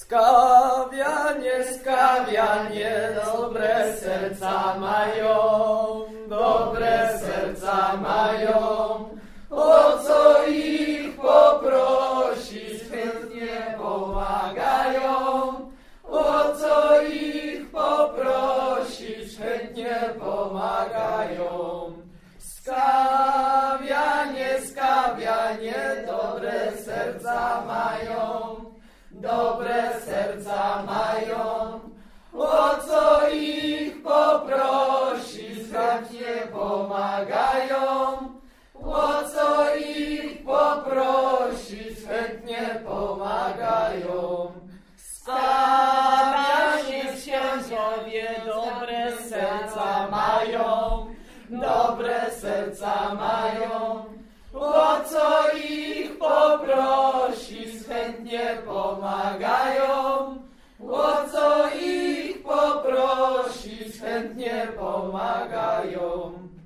Skawianie, dobre serca mają, dobre serca mają. O co ich poprosisz, chętnie pomagają. O co ich poprosisz, chętnie pomagają. Skawianie, dobre serca mają, dobre serca mają. O co ich poprosisz, chętnie pomagają. O co ich poprosisz, chętnie pomagają. Księżowie, dobre serca mają, dobre serca mają. O co ich poprosisz, chętnie pomagają. O co ich poprosisz, chętnie pomagają.